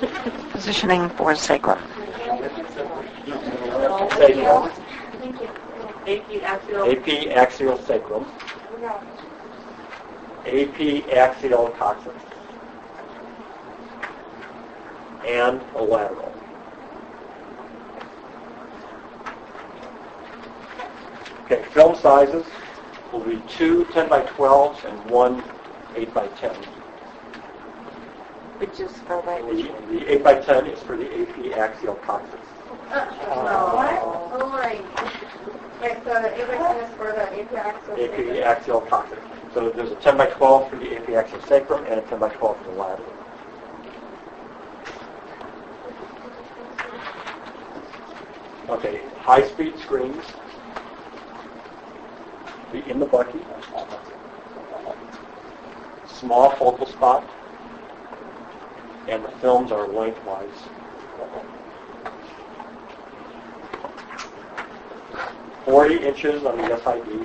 Positioning for sacrum. Sacrum. AP axial. AP axial sacrum. AP axial coccyx. And a lateral. Okay, film sizes will be 2 10 by 12s and 1 8 by 10. Which is for The 8 by 10 is for the AP axial coccyx. Oh my. Wait, so the 8 by 10 is for the AP axial. AP axial coccyx. So there's a 10 by 12 for the AP axial sacrum and a 10 by 12 for the lateral. Okay, high-speed screens. Be in the bucky. Small focal spot. And the films are lengthwise. $40 on the SID.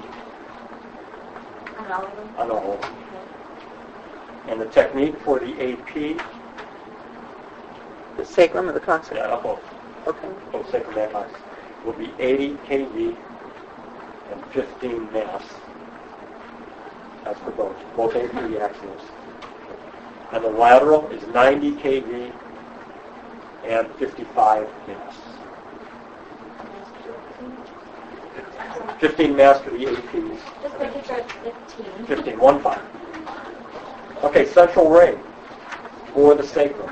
On all of them. And the technique for the AP. the sacrum or the coccyx? Yeah, both. Okay. Both sacrum and coccyx. Will be 80 kV and 15 mass. That's for both AP axials. And the lateral is 90 kV and 55 mass. 15 mass for the APs. Just making sure it's 15. 15. Okay, central ray for the sacrum.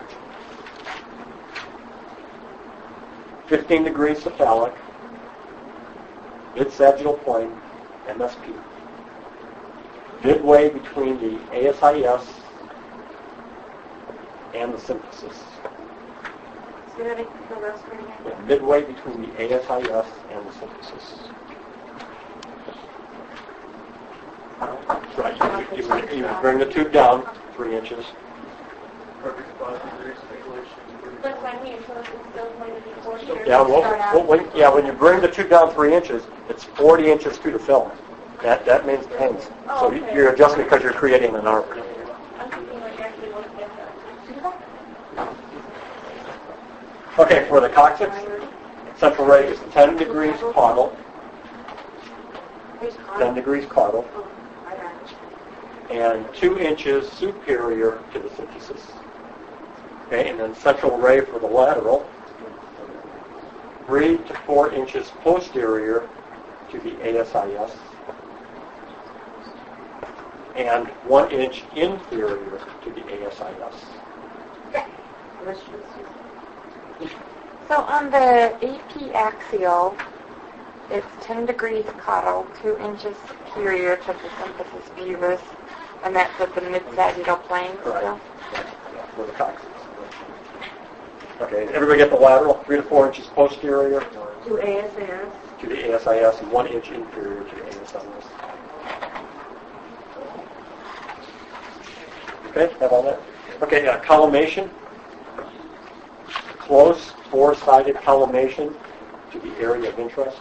15 degrees cephalic, mid-sagittal plane, MSP. Midway between the ASIS and the symphysis. So you're going to the rest for again? Yeah, midway between the ASIS and the symphysis. Right. You bring the tube down 3 inches. That's what I mean, so it's still going to be 40 or Yeah, when you bring the tube down 3 inches, it's 40 inches through the film. That means it hangs. So you're adjusting because you're creating an arc. I'm thinking like actually what's different. Okay, for the coccyx, central ray is 10 degrees caudal. 10 degrees caudal. And 2 inches superior to the symphysis. Okay, and then central ray for the lateral, 3 to 4 inches posterior to the ASIS, and 1 inch inferior to the ASIS. So on the AP axial, it's 10 degrees caudal, 2 inches superior to the symphysis pubis, and that's at the mid-sagittal plane still? Yeah, for the coccyx. Okay, everybody get the lateral, 3 to 4 inches posterior To ASIS. to the ASIS and 1 inch inferior to the ASIS. Okay, have all that? Okay, collimation. Close four-sided collimation to the area of interest.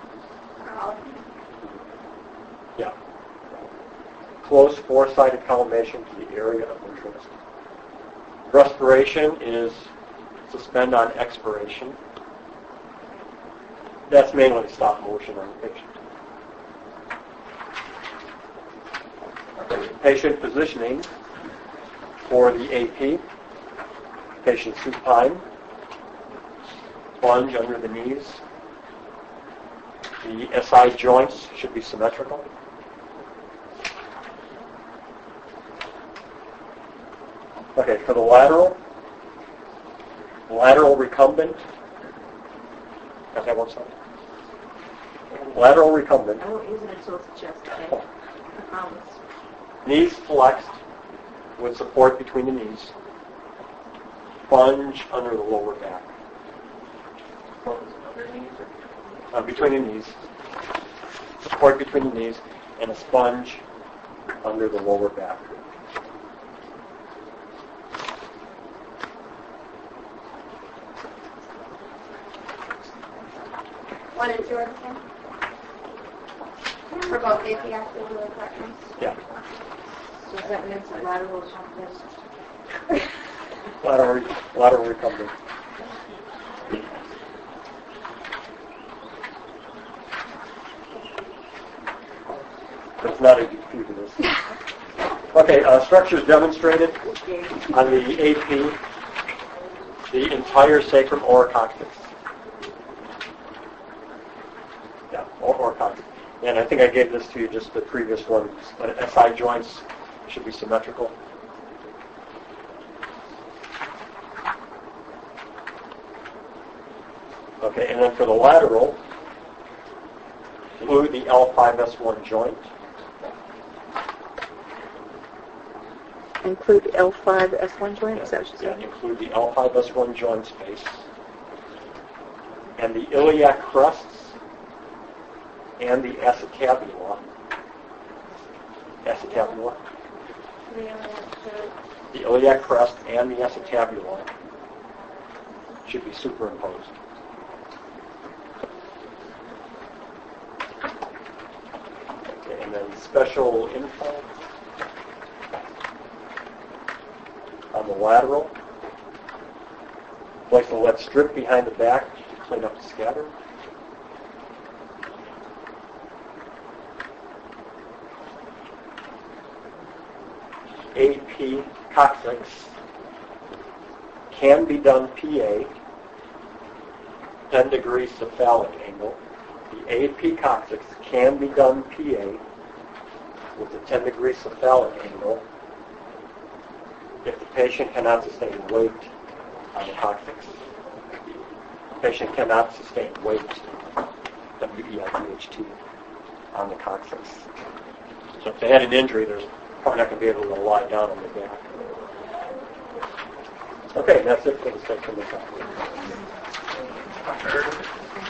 Yeah. Close four-sided collimation to the area of interest. Respiration is suspend on expiration. That's mainly stop motion on the patient. Patient positioning for the AP. Patient supine. Plunge under the knees. The SI joints should be symmetrical. Okay, for the lateral recumbent. Got that one side? Lateral recumbent. I won't use it until it's chest, okay? I promise. Knees flexed with support between the knees. Plunge under the lower back. Between the knees. Support between the knees and a sponge under the lower back. One inch yours again? For both AP axial and fractions? Yeah. So that means the lateral is like this. lateral recumbent. But it's not a pubis. Okay, structures demonstrated on the AP, the entire sacrum or coccyx. Yeah, or coccyx. And I think I gave this to you just the previous one. But SI joints should be symmetrical. Okay, and then for the lateral, include the L5S1 joint. Include the L5S1 joint, is that what you said? Include the L5S1 joint space. And the iliac crests and the acetabula. Acetabula. The iliac crest and the acetabula should be superimposed. Okay, and then special info on the lateral. Place a lead strip behind the back to clean up the scatter. AP coccyx can be done PA, 10 degree cephalic angle. The AP coccyx can be done PA with a 10 degree cephalic angle if the patient cannot sustain weight on the coccyx. The patient cannot sustain weight, W-E-I-G-H-T, on the coccyx. So if they had an injury, they're probably not going to be able to lie down on the back. Okay, that's it for the section of the